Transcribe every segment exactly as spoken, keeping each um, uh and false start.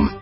com.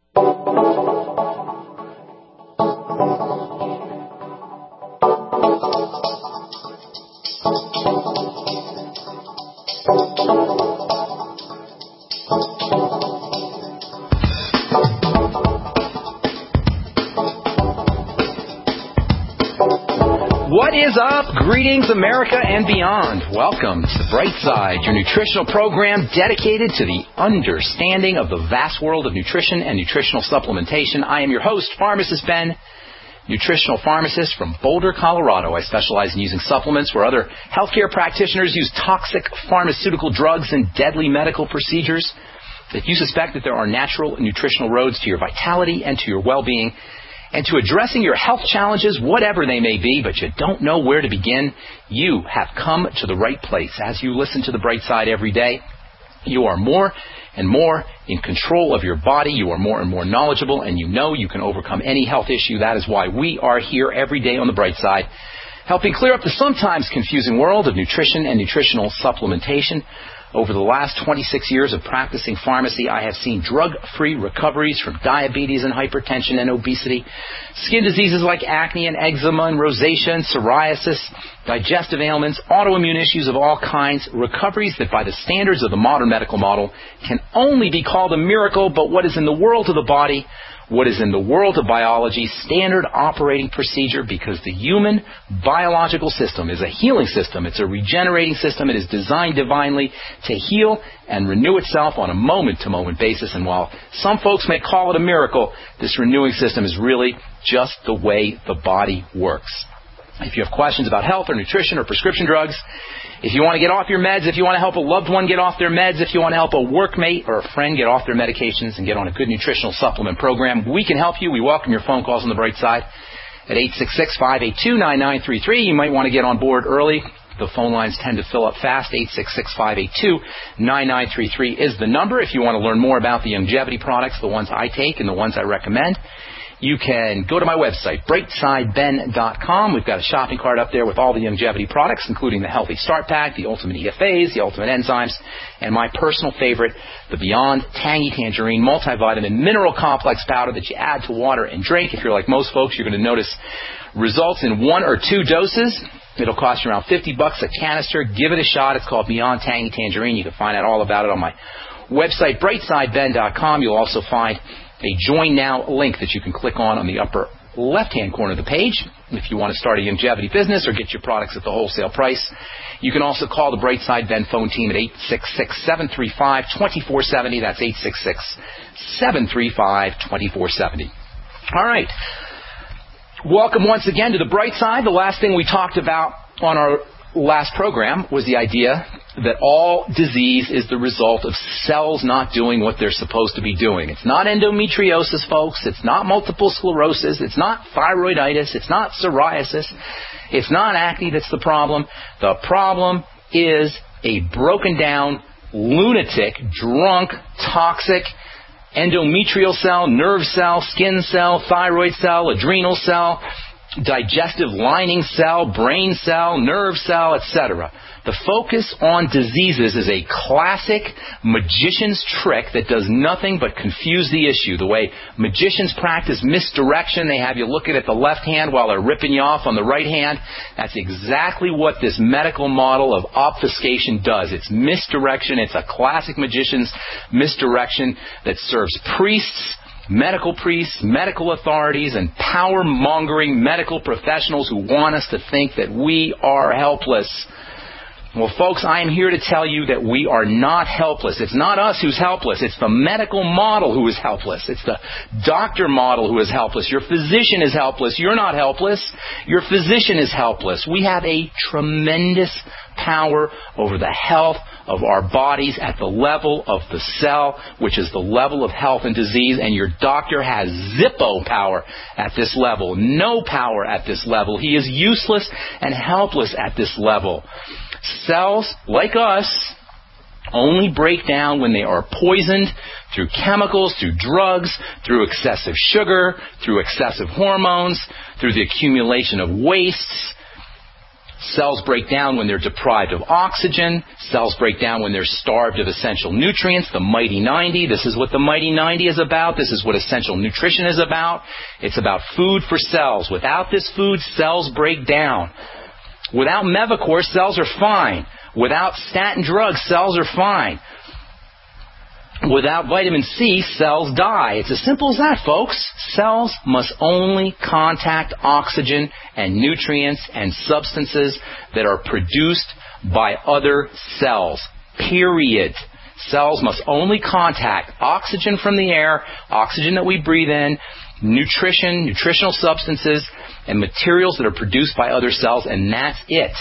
What is up? Greetings, America and beyond. Welcome to The Bright Side, your nutritional program dedicated to the understanding of the vast world of nutrition and nutritional supplementation. I am your host, Pharmacist Ben, nutritional pharmacist from Boulder, Colorado. I specialize in using supplements where other healthcare practitioners use toxic pharmaceutical drugs and deadly medical procedures. If you suspect that there are natural nutritional roads to your vitality and to your well-being, and to addressing your health challenges, whatever they may be, but you don't know where to begin, you have come to the right place. As you listen to The Bright Side every day, you are more and more in control of your body. You are more and more knowledgeable, and you know you can overcome any health issue. That is why we are here every day on The Bright Side, helping clear up the sometimes confusing world of nutrition and nutritional supplementation. Over the last twenty-six years of practicing pharmacy, I have seen drug-free recoveries from diabetes and hypertension and obesity, skin diseases like acne and eczema and rosacea and psoriasis, digestive ailments, autoimmune issues of all kinds, recoveries that by the standards of the modern medical model can only be called a miracle, but what is in the world of the body, what is in the world of biology, standard operating procedure, because the human biological system is a healing system. It's a regenerating system. It is designed divinely to heal and renew itself on a moment-to-moment basis. And while some folks may call it a miracle, this renewing system is really just the way the body works. If you have questions about health or nutrition or prescription drugs, if you want to get off your meds, if you want to help a loved one get off their meds, if you want to help a workmate or a friend get off their medications and get on a good nutritional supplement program, we can help you. We welcome your phone calls on The Bright Side at eight six six, five eight two, nine nine three three. You might want to get on board early. The phone lines tend to fill up fast. eight six six, five eight two, nine nine three three is the number. If you want to learn more about the longevity products, the ones I take and the ones I recommend, you can go to my website, bright side ben dot com. We've got a shopping cart up there with all the longevity products, including the Healthy Start Pack, the Ultimate E F As, the Ultimate Enzymes, and my personal favorite, the Beyond Tangy Tangerine Multivitamin Mineral Complex Powder that you add to water and drink. If you're like most folks, you're going to notice results in one or two doses. It'll cost you around fifty bucks a canister. Give it a shot. It's called Beyond Tangy Tangerine. You can find out all about it on my website, bright side ben dot com. You'll also find a Join Now link that you can click on on the upper left-hand corner of the page if you want to start a longevity business or get your products at the wholesale price. You can also call the Bright Side Ben phone team at eight six six, seven three five, two four seven zero. That's eight six six, seven three five, two four seven zero. All right. Welcome once again to the Bright Side. The last thing we talked about on our last program was the idea that all disease is the result of cells not doing what they're supposed to be doing. It's not endometriosis, folks. It's not multiple sclerosis. It's not thyroiditis. It's not psoriasis. It's not acne that's the problem. The problem is a broken down, lunatic, drunk, toxic endometrial cell, nerve cell, skin cell, thyroid cell, adrenal cell, digestive lining cell, brain cell, nerve cell, et cetera. The focus on diseases is a classic magician's trick that does nothing but confuse the issue. The way magicians practice misdirection, they have you looking at the left hand while they're ripping you off on the right hand. That's exactly what this medical model of obfuscation does. It's misdirection. It's a classic magician's misdirection that serves priests, medical priests, medical authorities, and power-mongering medical professionals who want us to think that we are helpless. Well, folks, I am here to tell you that we are not helpless. It's not us who's helpless. It's the medical model who is helpless. It's the doctor model who is helpless. Your physician is helpless. You're not helpless. Your physician is helpless. We have a tremendous power over the health of our bodies at the level of the cell, which is the level of health and disease, and your doctor has zippo power at this level, no power at this level. He is useless and helpless at this level. Cells, like us, only break down when they are poisoned through chemicals, through drugs, through excessive sugar, through excessive hormones, through the accumulation of wastes. Cells break down when they're deprived of oxygen. Cells break down when they're starved of essential nutrients. The Mighty ninety, this is what the Mighty ninety is about. This is what essential nutrition is about. It's about food for cells. Without this food, cells break down. Without Mevacor, cells are fine. Without statin drugs, cells are fine. Without vitamin C, cells die. It's as simple as that, folks. Cells must only contact oxygen and nutrients and substances that are produced by other cells. Period. Cells must only contact oxygen from the air, oxygen that we breathe in, nutrition, nutritional substances, and materials that are produced by other cells, and that's it.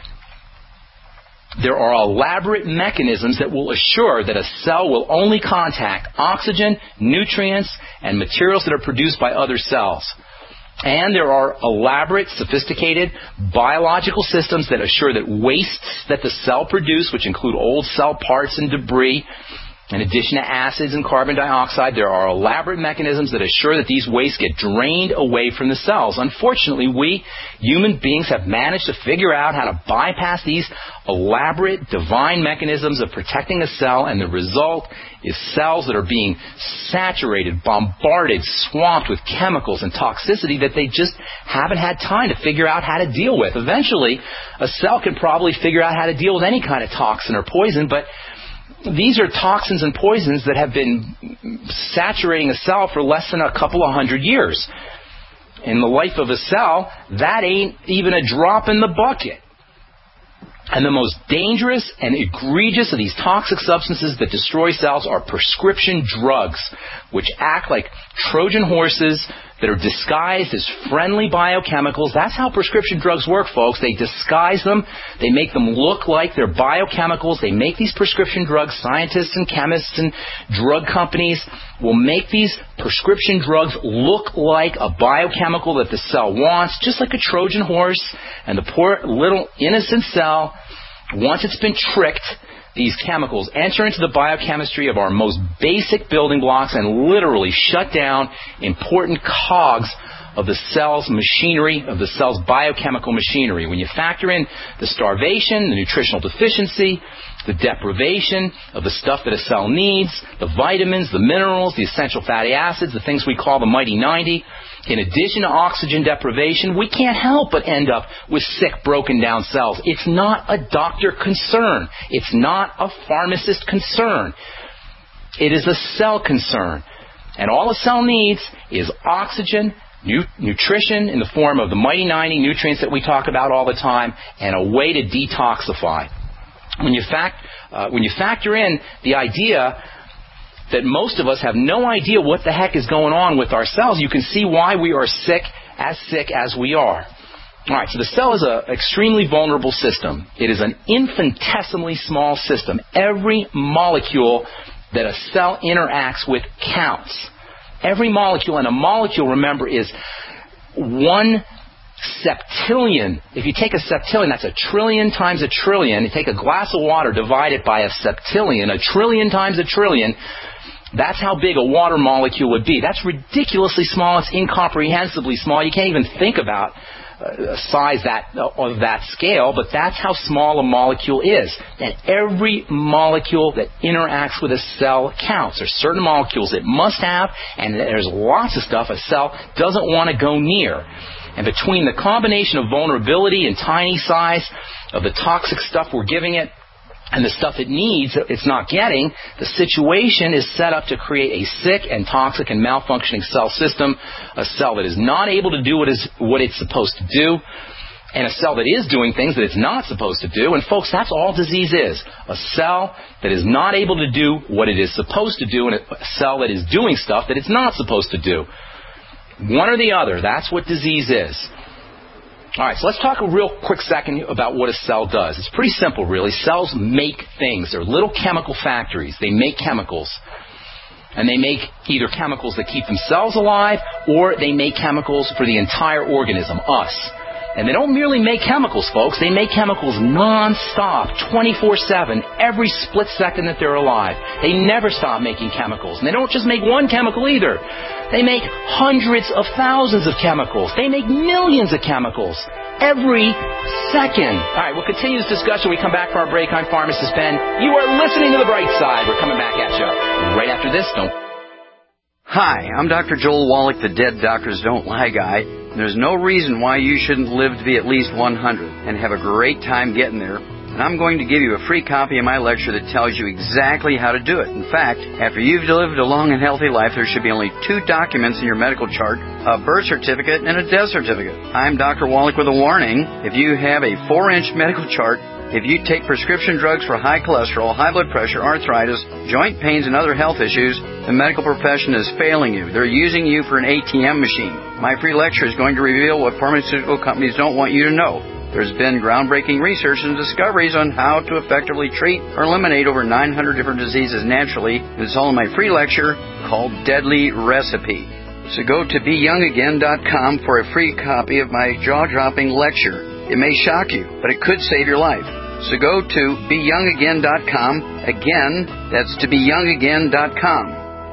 There are elaborate mechanisms that will assure that a cell will only contact oxygen, nutrients, and materials that are produced by other cells. And there are elaborate, sophisticated biological systems that assure that wastes that the cell produces, which include old cell parts and debris, in addition to acids and carbon dioxide, there are elaborate mechanisms that assure that these wastes get drained away from the cells. Unfortunately, we human beings have managed to figure out how to bypass these elaborate divine mechanisms of protecting a cell, and the result is cells that are being saturated, bombarded, swamped with chemicals and toxicity that they just haven't had time to figure out how to deal with. Eventually, a cell can probably figure out how to deal with any kind of toxin or poison, but these are toxins and poisons that have been saturating a cell for less than a couple of hundred years. In the life of a cell, that ain't even a drop in the bucket. And the most dangerous and egregious of these toxic substances that destroy cells are prescription drugs, which act like Trojan horses that are disguised as friendly biochemicals. That's how prescription drugs work, folks. They disguise them. They make them look like they're biochemicals. They make these prescription drugs. Scientists and chemists and drug companies will make these prescription drugs look like a biochemical that the cell wants, just like a Trojan horse. And the poor little innocent cell, once it's been tricked, these chemicals enter into the biochemistry of our most basic building blocks and literally shut down important cogs of the cell's machinery, of the cell's biochemical machinery. When you factor in the starvation, the nutritional deficiency, the deprivation of the stuff that a cell needs, the vitamins, the minerals, the essential fatty acids, the things we call the Mighty ninety, in addition to oxygen deprivation, we can't help but end up with sick, broken down cells. It's not a doctor concern. It's not a pharmacist concern. It is a cell concern. And all a cell needs is oxygen, nu- nutrition in the form of the Mighty ninety nutrients that we talk about all the time, and a way to detoxify. When you, fact, uh, when you factor in the idea that most of us have no idea what the heck is going on with our cells, you can see why we are sick, as sick as we are. All right, so the cell is an extremely vulnerable system. It is an infinitesimally small system. Every molecule that a cell interacts with counts. Every molecule, and a molecule, remember, is one septillion. If you take a septillion, that's a trillion times a trillion. You take a glass of water, divide it by a septillion, a trillion times a trillion. That's how big a water molecule would be. That's ridiculously small. It's incomprehensibly small. You can't even think about a size that of that scale, but that's how small a molecule is. And every molecule that interacts with a cell counts. There's certain molecules it must have, and there's lots of stuff a cell doesn't want to go near. And between the combination of vulnerability and tiny size of the toxic stuff we're giving it and the stuff it needs it's not getting, the situation is set up to create a sick and toxic and malfunctioning cell system, a cell that is not able to do what is what it's supposed to do, and a cell that is doing things that it's not supposed to do. And folks, that's all disease is. A cell that is not able to do what it is supposed to do, and a cell that is doing stuff that it's not supposed to do. One or the other. That's what disease is. All right, so let's talk a real quick second about what a cell does. It's pretty simple, really. Cells make things. They're little chemical factories. They make chemicals. And they make either chemicals that keep themselves alive, or they make chemicals for the entire organism, us. And they don't merely make chemicals, folks. They make chemicals non-stop, twenty-four seven, every split second that they're alive. They never stop making chemicals. And they don't just make one chemical either. They make hundreds of thousands of chemicals. They make millions of chemicals every second. All right, we'll continue this discussion when we come back from our break. I'm Pharmacist Ben. You are listening to The Bright Side. We're coming back at you right after this. Don't. Hi, I'm Doctor Joel Wallach, the Dead Doctors Don't Lie guy. There's no reason why you shouldn't live to be at least one hundred and have a great time getting there. And I'm going to give you a free copy of my lecture that tells you exactly how to do it. In fact, after you've lived a long and healthy life, there should be only two documents in your medical chart, a birth certificate and a death certificate. I'm Doctor Wallach with a warning. If you have a four-inch medical chart, if you take prescription drugs for high cholesterol, high blood pressure, arthritis, joint pains, and other health issues, the medical profession is failing you. They're using you for an A T M machine. My free lecture is going to reveal what pharmaceutical companies don't want you to know. There's been groundbreaking research and discoveries on how to effectively treat or eliminate over nine hundred different diseases naturally. It's all in my free lecture called Deadly Recipe. So go to be young again dot com for a free copy of my jaw-dropping lecture. It may shock you, but it could save your life. So go to be young again dot com. Again, that's to be young again dot com.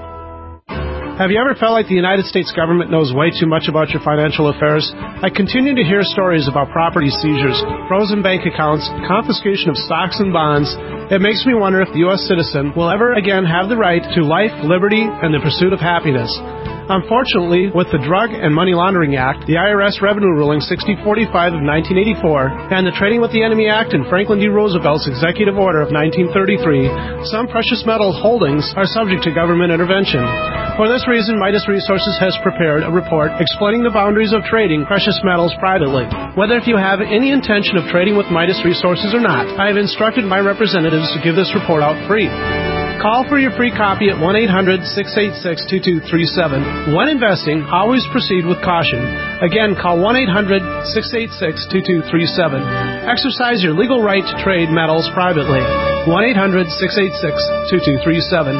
Have you ever felt like the United States government knows way too much about your financial affairs? I continue to hear stories about property seizures, frozen bank accounts, confiscation of stocks and bonds. It makes me wonder if the U S citizen will ever again have the right to life, liberty, and the pursuit of happiness. Unfortunately, with the Drug and Money Laundering Act, the I R S Revenue Ruling sixty forty-five of nineteen eighty-four, and the Trading with the Enemy Act and Franklin D. Roosevelt's Executive Order of nineteen thirty-three, some precious metal holdings are subject to government intervention. For this reason, Midas Resources has prepared a report explaining the boundaries of trading precious metals privately. Whether if you have any intention of trading with Midas Resources or not, I have instructed my representatives to give this report out free. Call for your free copy at one eight hundred six eight six two two three seven. When investing, always proceed with caution. Again, call one eight hundred six eight six two two three seven. Exercise your legal right to trade metals privately. one eight hundred six eight six two two three seven.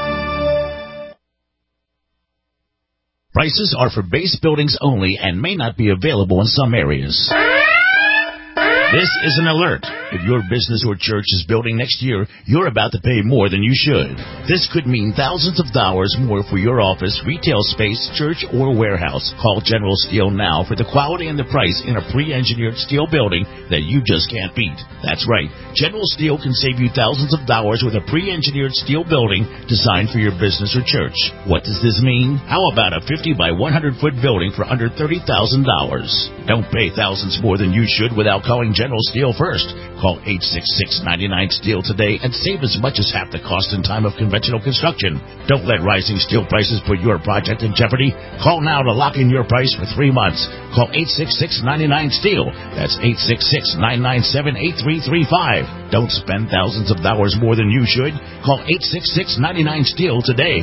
Prices are for base buildings only and may not be available in some areas. This is an alert. If your business or church is building next year, you're about to pay more than you should. This could mean thousands of dollars more for your office, retail space, church, or warehouse. Call General Steel now for the quality and the price in a pre-engineered steel building that you just can't beat. That's right. General Steel can save you thousands of dollars with a pre-engineered steel building designed for your business or church. What does this mean? How about a fifty by one hundred foot building for under thirty thousand dollars? Don't pay thousands more than you should without calling General Steel first. Call eight six six, nine nine, STEEL today and save as much as half the cost and time of conventional construction. Don't let rising steel prices put your project in jeopardy. Call now to lock in your price for three months. Call eight six six, nine nine, STEEL. That's eight six six, nine nine seven, eight three three five. Don't spend thousands of dollars more than you should. Call eight six six, nine nine, STEEL today.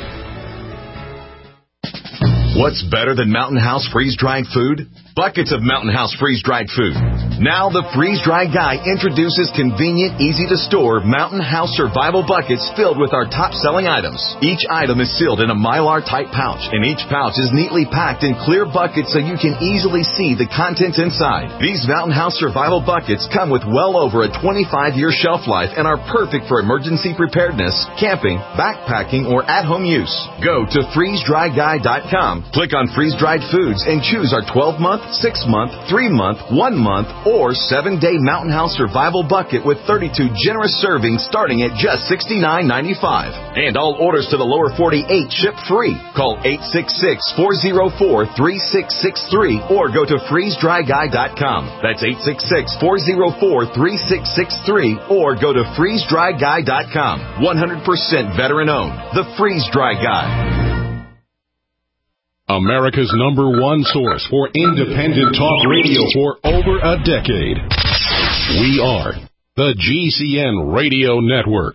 What's better than Mountain House freeze-dried food? Buckets of Mountain House freeze-dried food. Now the freeze-dried guy introduces convenient, easy-to-store Mountain House survival buckets filled with our top-selling items. Each item is sealed in a Mylar-type pouch, and each pouch is neatly packed in clear buckets so you can easily see the contents inside. These Mountain House survival buckets come with well over a twenty-five year shelf life and are perfect for emergency preparedness, camping, backpacking, or at-home use. Go to freeze dry guy dot com, click on freeze-dried foods, and choose our twelve month, six month, three month, one month, or seven day Mountain House Survival Bucket with thirty-two generous servings starting at just sixty-nine ninety-five. And all orders to the lower forty-eight ship free. Call eight six six, four oh four, three six six three or go to freeze dry guy dot com. That's eight six six, four oh four, three six six three or go to freeze dry guy dot com. one hundred percent veteran owned. The Freeze Dry Guy. America's number one source for independent talk radio for over a decade. We are the G C N Radio Network.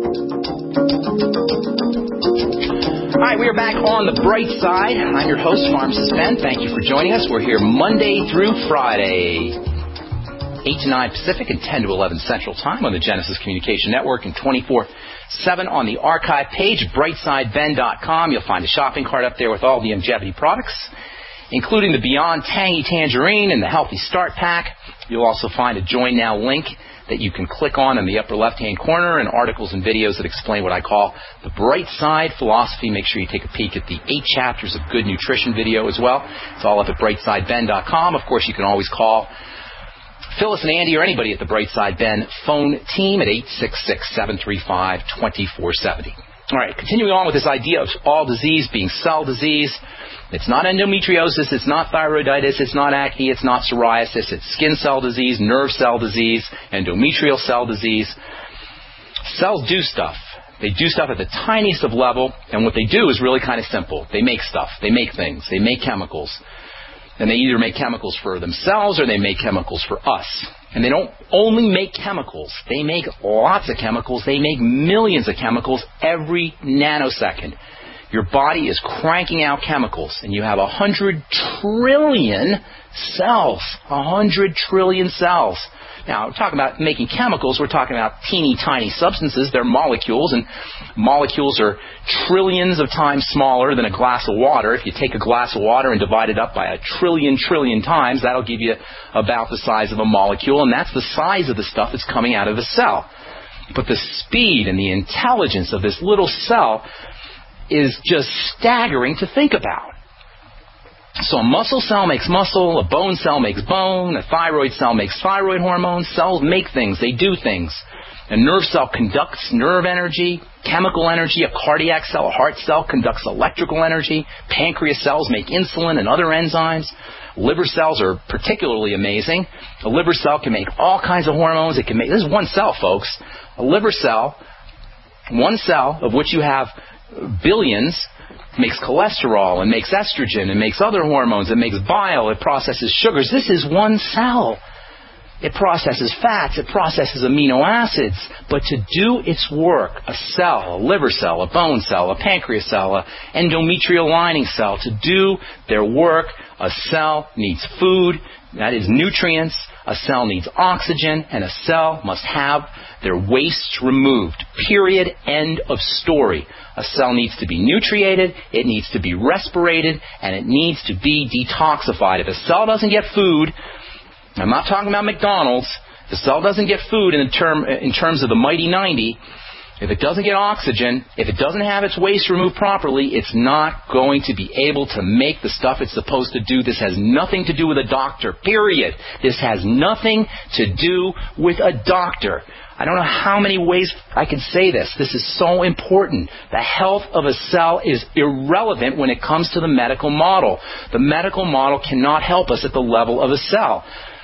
All right, we are back on the bright side. I'm your host, Pharmacist Ben. Thank you for joining us. We're here Monday through Friday, eight to nine Pacific and ten to eleven Central Time on the Genesis Communication Network and twenty-four seven on the archive page, bright side ben dot com. You'll find a shopping cart up there with all the Youngevity products. including the Beyond Tangy Tangerine and the Healthy Start Pack. You'll also find a Join Now link that you can click on in the upper left-hand corner, and articles and videos that explain what I call the Bright Side Philosophy. Make sure you take a peek at the eight chapters of good nutrition video as well. It's all up at bright side ben dot com. Of course, you can always call Phyllis and Andy or anybody at the Brightside Ben phone team at eight six six, seven three five, two four seven zero. All right, continuing on with this idea of all disease being cell disease. It's not endometriosis, it's not thyroiditis, it's not acne, it's not psoriasis, it's skin cell disease, nerve cell disease, endometrial cell disease. Cells do stuff. They do stuff at the tiniest of level, and what they do is really kind of simple. They make stuff. They make things. They make chemicals. And they either make chemicals for themselves or they make chemicals for us. And they don't only make chemicals. They make lots of chemicals. They make millions of chemicals every nanosecond. Your body is cranking out chemicals, and you have a hundred trillion cells. A hundred trillion cells. Now, we're talking about making chemicals. We're talking about teeny tiny substances. They're molecules, and molecules are trillions of times smaller than a glass of water. If you take a glass of water and divide it up by a trillion trillion times, that'll give you about the size of a molecule, and that's the size of the stuff that's coming out of a cell. But the speed and the intelligence of this little cell is just staggering to think about. So a muscle cell makes muscle, a bone cell makes bone, a thyroid cell makes thyroid hormones. Cells make things, they do things. A nerve cell conducts nerve energy, chemical energy. A cardiac cell, a heart cell, conducts electrical energy. Pancreas cells make insulin and other enzymes. Liver cells are particularly amazing. A liver cell can make all kinds of hormones. It can make, this is one cell, folks. A liver cell, one cell of which you have billions, makes cholesterol and makes estrogen and makes other hormones. It makes bile. It processes sugars. This is one cell. It processes fats. It processes amino acids. But to do its work, a cell, a liver cell, a bone cell, a pancreas cell, an endometrial lining cell, to do their work, a cell needs food, that is nutrients. A cell needs oxygen, and a cell must have their waste removed. Period. End of story. A cell needs to be nutriated, it needs to be respirated, and it needs to be detoxified. If a cell doesn't get food, I'm not talking about McDonald's, if a cell doesn't get food in, the term, in terms of the mighty ninety, if it doesn't get oxygen, if it doesn't have its waste removed properly, it's not going to be able to make the stuff it's supposed to do. This has nothing to do with a doctor, period. This has nothing to do with a doctor. I don't know how many ways I can say this. This is so important. The health of a cell is irrelevant when it comes to the medical model. The medical model cannot help us at the level of a cell.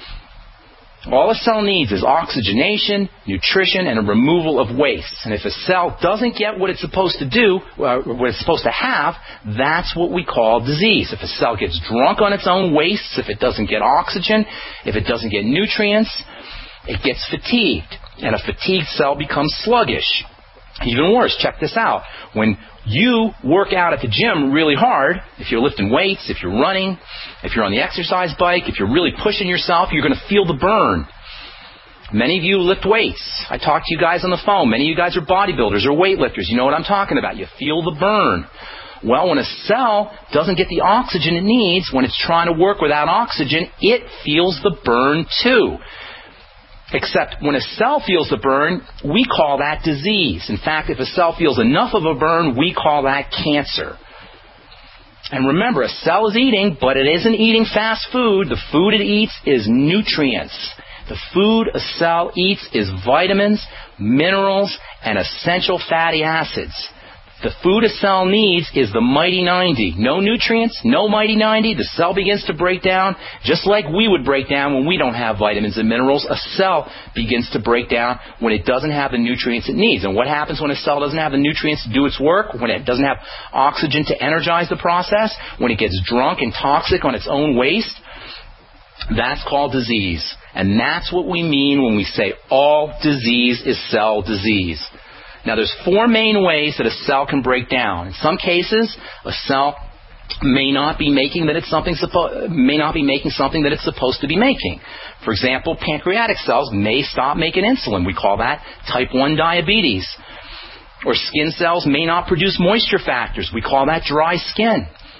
All a cell needs is oxygenation, nutrition, and a removal of waste. And if a cell doesn't get what it's supposed to do, uh, what it's supposed to have, that's what we call disease. If a cell gets drunk on its own wastes, if it doesn't get oxygen, if it doesn't get nutrients, it gets fatigued. And a fatigued cell becomes sluggish. Even worse, check this out. When you work out at the gym really hard, if you're lifting weights, if you're running, if you're on the exercise bike, if you're really pushing yourself, you're going to feel the burn. Many of you lift weights. I talk to you guys on the phone. Many of you guys are bodybuilders or weightlifters. You know what I'm talking about. You feel the burn. Well, when a cell doesn't get the oxygen it needs, when it's trying to work without oxygen, it feels the burn too. Except when a cell feels the burn, we call that disease. In fact, if a cell feels enough of a burn, we call that cancer. And remember, a cell is eating, but it isn't eating fast food. The food it eats is nutrients. The food a cell eats is vitamins, minerals, and essential fatty acids. The food a cell needs is the mighty ninety. No nutrients, no mighty ninety. The cell begins to break down just like we would break down when we don't have vitamins and minerals. A cell begins to break down when it doesn't have the nutrients it needs. And what happens when a cell doesn't have the nutrients to do its work? When it doesn't have oxygen to energize the process? When it gets drunk and toxic on its own waste? That's called disease. And that's what we mean when we say all disease is cell disease. Now, there's four main ways that a cell can break down. In some cases, a cell may not be making that it's something suppo- may not be making something that it's supposed to be making. For example, pancreatic cells may stop making insulin. We call that type one diabetes. Or skin cells may not produce moisture factors. We call that dry skin.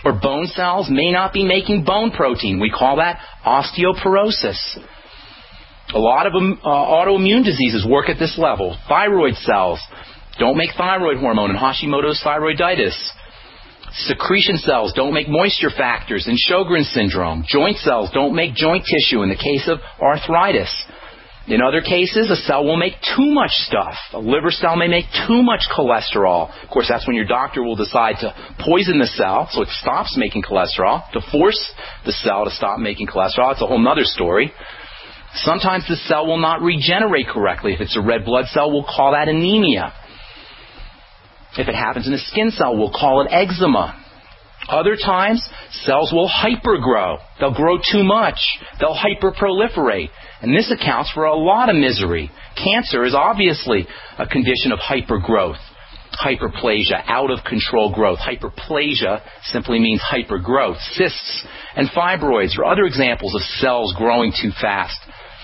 Or bone cells may not be making bone protein. We call that osteoporosis. A lot of um, uh, autoimmune diseases work at this level. Thyroid cells don't make thyroid hormone in Hashimoto's thyroiditis. Secretion cells don't make moisture factors in Sjogren's syndrome. Joint cells don't make joint tissue in the case of arthritis. In other cases, a cell will make too much stuff. A liver cell may make too much cholesterol. Of course, that's when your doctor will decide to poison the cell so it stops making cholesterol, to force the cell to stop making cholesterol. It's a whole other story. Sometimes the cell will not regenerate correctly. If it's a red blood cell, we'll call that anemia. If it happens in a skin cell, we'll call it eczema. Other times, cells will hypergrow. They'll grow too much. They'll hyperproliferate. And this accounts for a lot of misery. Cancer is obviously a condition of hypergrowth. Hyperplasia, out of control growth. Hyperplasia simply means hypergrowth. Cysts and fibroids are other examples of cells growing too fast.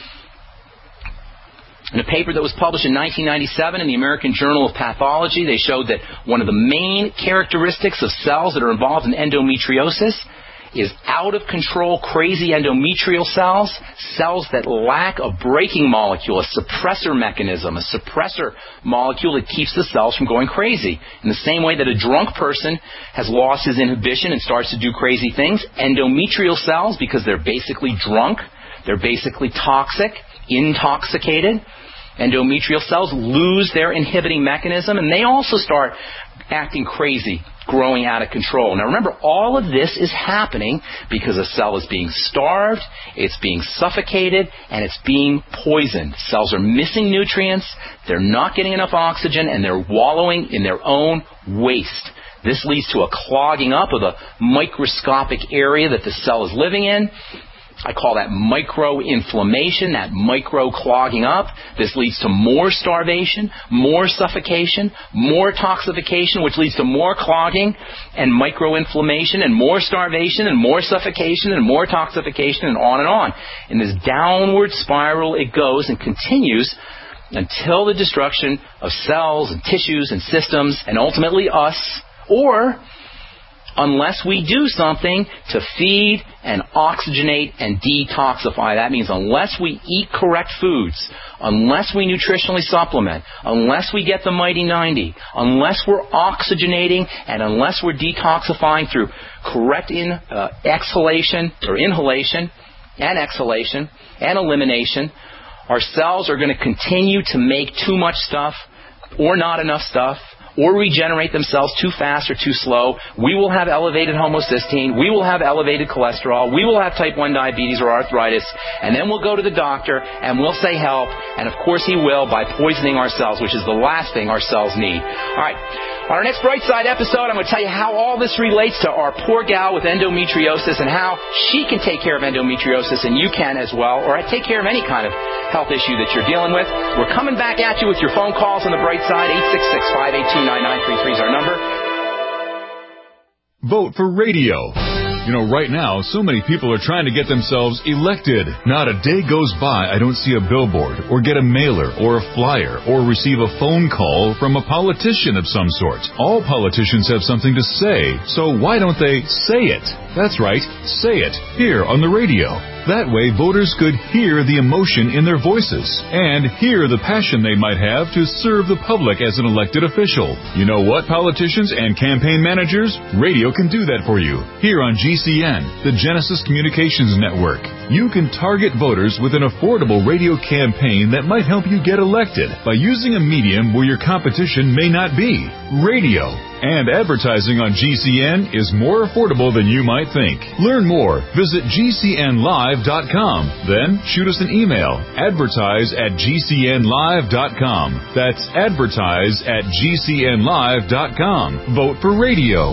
In a paper that was published in nineteen ninety-seven in the American Journal of Pathology, they showed that one of the main characteristics of cells that are involved in endometriosis is out-of-control, crazy endometrial cells, cells that lack a braking molecule, a suppressor mechanism, a suppressor molecule that keeps the cells from going crazy. In the same way that a drunk person has lost his inhibition and starts to do crazy things, endometrial cells, because they're basically drunk, they're basically toxic, intoxicated, endometrial cells lose their inhibiting mechanism, and they also start acting crazy, growing out of control. Now remember, all of this is happening because a cell is being starved, it's being suffocated, and it's being poisoned. Cells are missing nutrients, they're not getting enough oxygen, and they're wallowing in their own waste. This leads to a clogging up of the microscopic area that the cell is living in. I call that microinflammation, that micro-clogging up. This leads to more starvation, more suffocation, more toxification, which leads to more clogging and microinflammation and more starvation and more suffocation and more toxification and on and on. In this downward spiral it goes and continues until the destruction of cells and tissues and systems and ultimately us, or unless we do something to feed and oxygenate and detoxify. That means unless we eat correct foods, unless we nutritionally supplement, unless we get the Mighty ninety, unless we're oxygenating, and unless we're detoxifying through correct in, uh, exhalation or inhalation and exhalation and elimination, our cells are going to continue to make too much stuff or not enough stuff, or regenerate themselves too fast or too slow. We will have elevated homocysteine. We will have elevated cholesterol. We will have type one diabetes or arthritis. And then we'll go to the doctor and we'll say help. And of course he will by poisoning our cells, which is the last thing our cells need. All right. On our next Bright Side episode, I'm going to tell you how all this relates to our poor gal with endometriosis and how she can take care of endometriosis and you can as well, or take care of any kind of health issue that you're dealing with. We're coming back at you with your phone calls on the Bright Side. eight six six, five eight two, nine nine three three is our number. Vote for radio. You know, right now, so many people are trying to get themselves elected. Not a day goes by I don't see a billboard, or get a mailer, or a flyer, or receive a phone call from a politician of some sort. All politicians have something to say, so why don't they say it? That's right, say it, here on the radio. That way, voters could hear the emotion in their voices and hear the passion they might have to serve the public as an elected official. You know what, politicians and campaign managers? Radio can do that for you. Here on G C N, the Genesis Communications Network. You can target voters with an affordable radio campaign that might help you get elected by using a medium where your competition may not be. Radio. And advertising on G C N is more affordable than you might think. Learn more. Visit G C N live dot com. Then shoot us an email. Advertise at G C N live dot com. That's advertise at G C N live dot com. Vote for radio.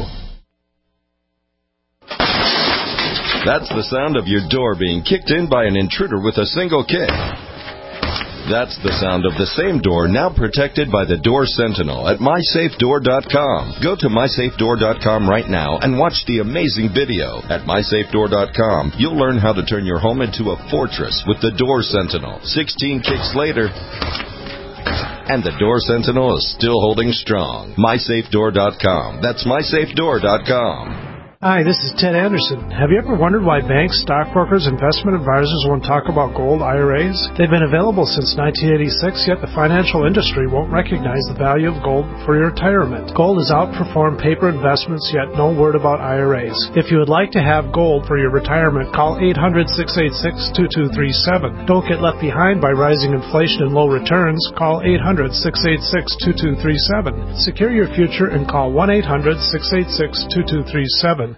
That's the sound of your door being kicked in by an intruder with a single kick. That's the sound of the same door now protected by the Door Sentinel at my safe door dot com. Go to my safe door dot com right now and watch the amazing video. At my safe door dot com, you'll learn how to turn your home into a fortress with the Door Sentinel. sixteen kicks later, and the Door Sentinel is still holding strong. my safe door dot com. That's my safe door dot com. Hi, this is Ted Anderson. Have you ever wondered why banks, stockbrokers, investment advisors won't talk about gold I R As? They've been available since nineteen eighty-six, yet the financial industry won't recognize the value of gold for your retirement. Gold has outperformed paper investments, yet no word about I R As. If you would like to have gold for your retirement, call eight hundred, six eight six, two two three seven. Don't get left behind by rising inflation and low returns. Call eight hundred, six eight six, two two three seven. Secure your future and call one eight hundred, six eight six, two two three seven.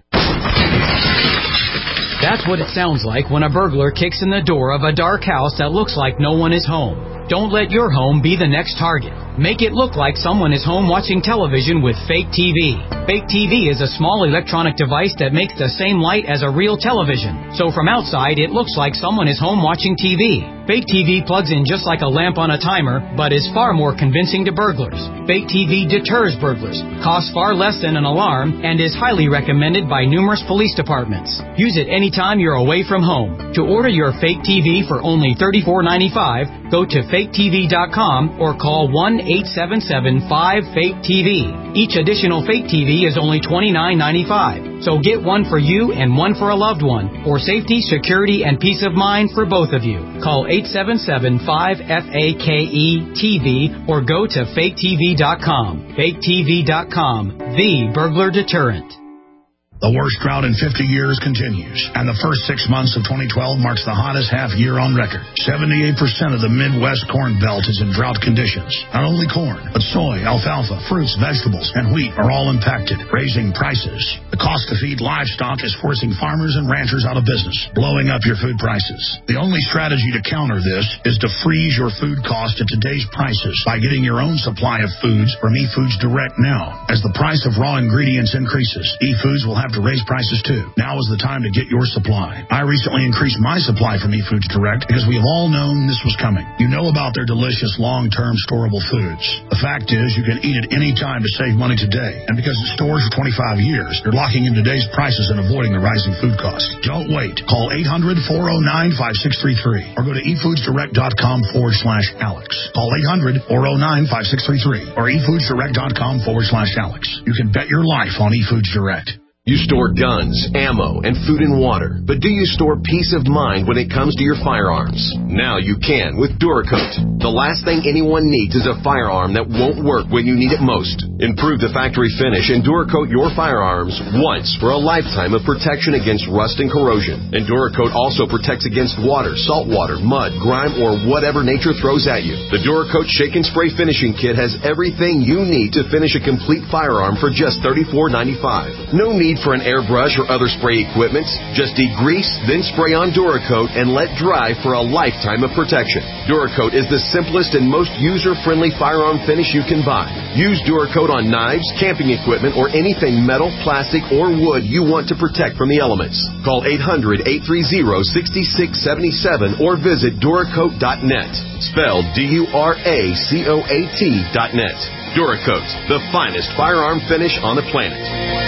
That's what it sounds like when a burglar kicks in the door of a dark house that looks like no one is home. Don't let your home be the next target. Make it look like someone is home watching television with Fake T V. Fake T V is a small electronic device that makes the same light as a real television. So from outside, it looks like someone is home watching T V. Fake T V plugs in just like a lamp on a timer, but is far more convincing to burglars. Fake T V deters burglars, costs far less than an alarm, and is highly recommended by numerous police departments. Use it anytime you're away from home. To order your Fake T V for only thirty-four ninety-five, go to fake T V dot com or call one eight seven seven, five, fake T V. Each additional Fake T V is only twenty-nine ninety-five. So get one for you and one for a loved one, for safety, security, and peace of mind for both of you. Call eight seven seven, five, F A K E T V or go to fake T V dot com. fake T V dot com, the burglar deterrent. The worst drought in fifty years continues, and the first six months of twenty twelve marks the hottest half year on record. seventy-eight percent of the Midwest corn belt is in drought conditions. Not only corn, but soy, alfalfa, fruits, vegetables, and wheat are all impacted, raising prices. The cost to feed livestock is forcing farmers and ranchers out of business, blowing up your food prices. The only strategy to counter this is to freeze your food cost at today's prices by getting your own supply of foods from eFoods Direct now. As the price of raw ingredients increases, eFoods will have to raise prices too. Now is the time to get your supply. I recently increased my supply from eFoods Direct because we have all known this was coming. You know about their delicious long-term storable foods. The fact is you can eat it any time to save money today. And because it stores for twenty-five years, you're locking in today's prices and avoiding the rising food costs. Don't wait. Call eight hundred, four oh nine, five six three three or go to efoodsdirect.com forward slash Alex. Call eight hundred, four oh nine, five six three three or efoodsdirect.com forward slash Alex. You can bet your life on eFoods Direct. You store guns, ammo, and food and water, but do you store peace of mind when it comes to your firearms? Now you can with Duracoat. The last thing anyone needs is a firearm that won't work when you need it most. Improve the factory finish and Duracoat your firearms once for a lifetime of protection against rust and corrosion. And Duracoat also protects against water, salt water, mud, grime, or whatever nature throws at you. The Duracoat Shake and Spray Finishing Kit has everything you need to finish a complete firearm for just thirty-four ninety-five. No need for an airbrush or other spray equipment. Just degrease, then spray on Duracoat and let dry for a lifetime of protection. Duracoat is the simplest and most user-friendly firearm finish you can buy. Use Duracoat on knives, camping equipment, or anything metal, plastic, or wood you want to protect from the elements. Call eight hundred, eight three zero, six six seven seven or visit Duracoat dot net. Spelled D U R A C O A T dot net. Duracoat, the finest firearm finish on the planet.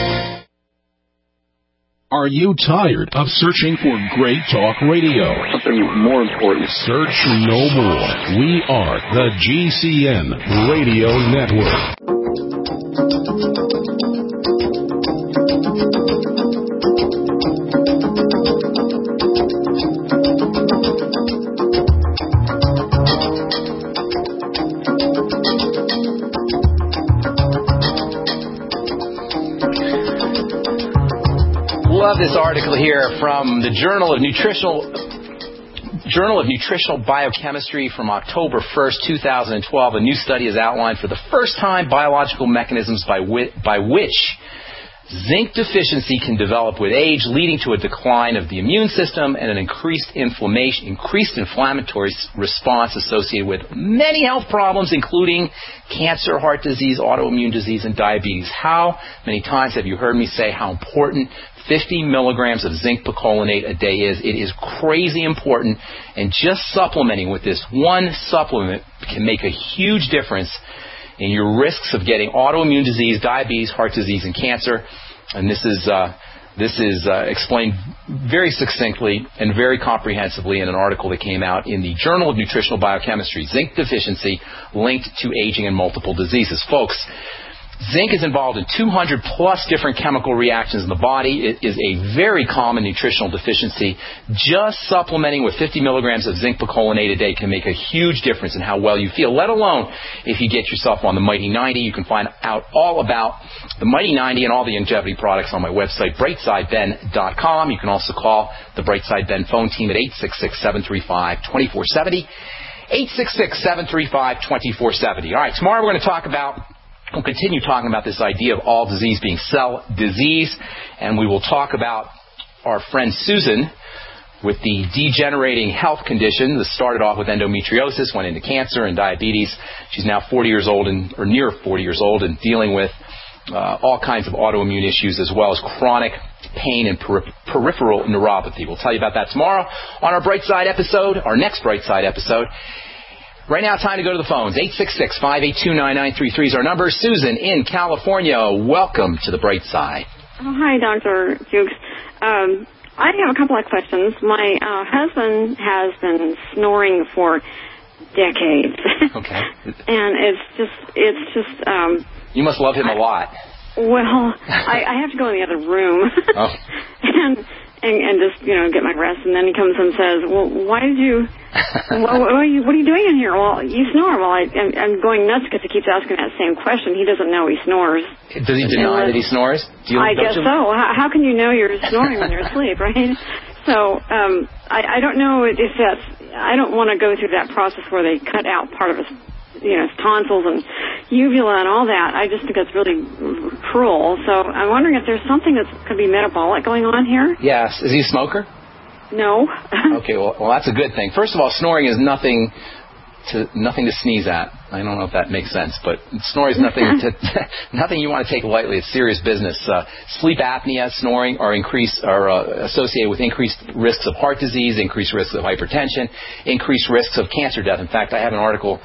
Are you tired of searching for great talk radio? Something more important. Search no more. We are the G C N Radio Network. Love this article here from the Journal of Nutritional Journal of Nutritional Biochemistry from October first, two thousand twelve. A new study has outlined for the first time biological mechanisms by, wi- by which zinc deficiency can develop with age, leading to a decline of the immune system and an increased inflammation, increased inflammatory response associated with many health problems, including cancer, heart disease, autoimmune disease, and diabetes. How many times have you heard me say how important fifty milligrams of zinc picolinate a day is? It is crazy important, and just supplementing with this one supplement can make a huge difference in your risks of getting autoimmune disease, diabetes, heart disease, and cancer. And this is uh, this is uh, explained very succinctly and very comprehensively in an article that came out in the Journal of Nutritional Biochemistry. Zinc deficiency linked to aging and multiple diseases. Folks, Zinc is involved in two hundred plus different chemical reactions in the body. It is a very common nutritional deficiency. Just supplementing with fifty milligrams of zinc picolinate a day can make a huge difference in how well you feel, let alone if you get yourself on the Mighty ninety. You can find out all about the Mighty ninety and all the Ingevity products on my website, brightside ben dot com. You can also call the Brightside Ben phone team at eight six six, seven three five, two four seven zero. eight six six, seven three five, two four seven zero. All right, tomorrow we're going to talk about We'll continue talking about this idea of all disease being cell disease, and we will talk about our friend Susan with the degenerating health condition that started off with endometriosis, went into cancer and diabetes. She's now forty years old, and, or near forty years old, and dealing with uh, all kinds of autoimmune issues as well as chronic pain and peri- peripheral neuropathy. We'll tell you about that tomorrow on our Brightside episode, our next Brightside episode. Right now, time to go to the phones. eight six six, five eight two, nine nine three three is our number. Susan in California, welcome to the Bright Side. Oh, hi, Doctor Jukes. Um, I have a couple of questions. My uh, husband has been snoring for decades. Okay. And it's just, it's just... Um, you must love him I, a lot. Well, I, I have to go in the other room. Oh. and... And, and just, you know, get my rest. And then he comes and says, well, why did you, what, what, are you what are you doing in here? Well, you snore. Well, I, I'm, I'm going nuts because he keeps asking that same question. He doesn't know he snores. Does he deny that he snores? Do you, I guess you... so. How, how can you know you're snoring when you're asleep, right? So um, I, I don't know if that's, I don't want to go through that process where they cut out part of his, you know, tonsils and uvula and all that. I just think that's really cruel. So I'm wondering if there's something that could be metabolic going on here. Yes. Is he a smoker? No. Okay, well, well, that's a good thing. First of all, snoring is nothing to nothing to sneeze at. I don't know if that makes sense, but snoring is nothing to nothing you want to take lightly. It's serious business. Uh, sleep apnea, snoring are increased are uh, associated with increased risks of heart disease, increased risks of hypertension, increased risks of cancer death. In fact, I have an article.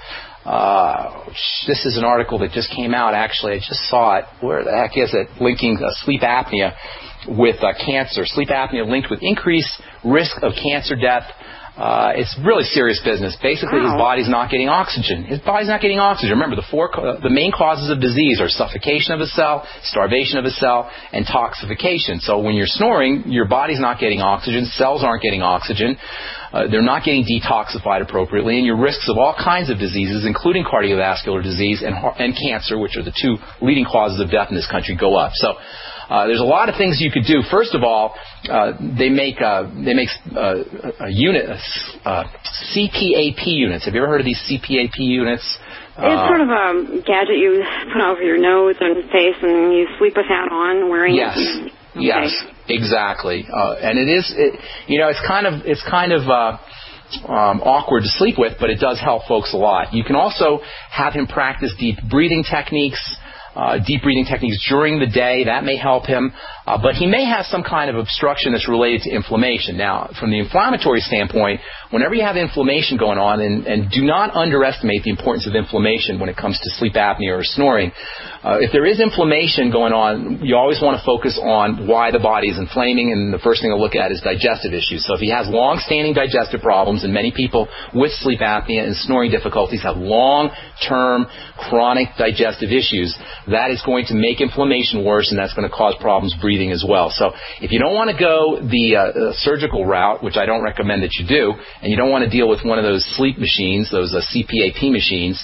Uh, this is an article that just came out, actually. I just saw it. Where the heck is it? Linking uh, sleep apnea with uh, cancer. Sleep apnea linked with increased risk of cancer death. Uh, it's really serious business. Basically, wow. His body's not getting oxygen. His body's not getting oxygen. Remember, the four uh, the main causes of disease are suffocation of a cell, starvation of a cell, and toxification. So when you're snoring, your body's not getting oxygen, cells aren't getting oxygen, uh, they're not getting detoxified appropriately, and your risks of all kinds of diseases, including cardiovascular disease and, and cancer, which are the two leading causes of death in this country, go up. So Uh, there's a lot of things you could do. First of all, uh, they make uh, they make uh, a unit, uh, C P A P units. Have you ever heard of these C P A P units? It's uh, sort of a gadget you put over your nose and face, and you sleep with that on, wearing yes. it. Yes, okay. Yes, exactly. Uh, and it is, it, you know, it's kind of it's kind of. Uh, Um, awkward to sleep with, but it does help folks a lot. You can also have him practice deep breathing techniques, uh, deep breathing techniques during the day. That may help him, uh, but he may have some kind of obstruction that's related to inflammation. Now, from the inflammatory standpoint, whenever you have inflammation going on, and, and do not underestimate the importance of inflammation when it comes to sleep apnea or snoring. Uh, if there is inflammation going on, you always want to focus on why the body is inflaming, and the first thing to look at is digestive issues. So if he has long-standing digestive problems, and many people with sleep apnea and snoring difficulties have long-term chronic digestive issues, that is going to make inflammation worse, and that's going to cause problems breathing as well. So if you don't want to go the uh, surgical route, which I don't recommend that you do, and you don't want to deal with one of those sleep machines, those uh, C P A P machines,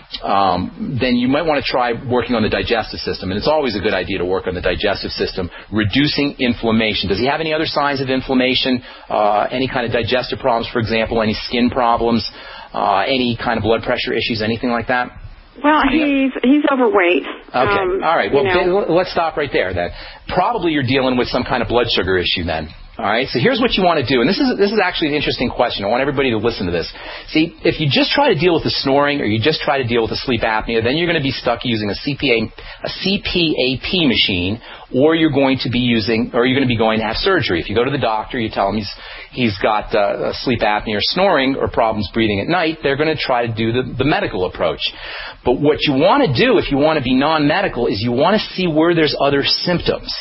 um, then you might want to try working on the digestive system. And it's always a good idea to work on the digestive system, reducing inflammation. Does he have any other signs of inflammation, uh, any kind of digestive problems, for example, any skin problems, uh, any kind of blood pressure issues, anything like that? Well, he's he's overweight. Okay. Um, All right. Well, you know. let's stop right there then. Probably you're dealing with some kind of blood sugar issue then. All right, so here's what you want to do, and this is this is actually an interesting question. I want everybody to listen to this. See, if you just try to deal with the snoring, or you just try to deal with the sleep apnea, then you're going to be stuck using a C P A a C P A P machine, or you're going to be using, or you're going to be going to have surgery. If you go to the doctor, you tell him he's he's got uh, sleep apnea or snoring or problems breathing at night, they're going to try to do the, the medical approach. But what you want to do, if you want to be non-medical, is you want to see where there's other symptoms.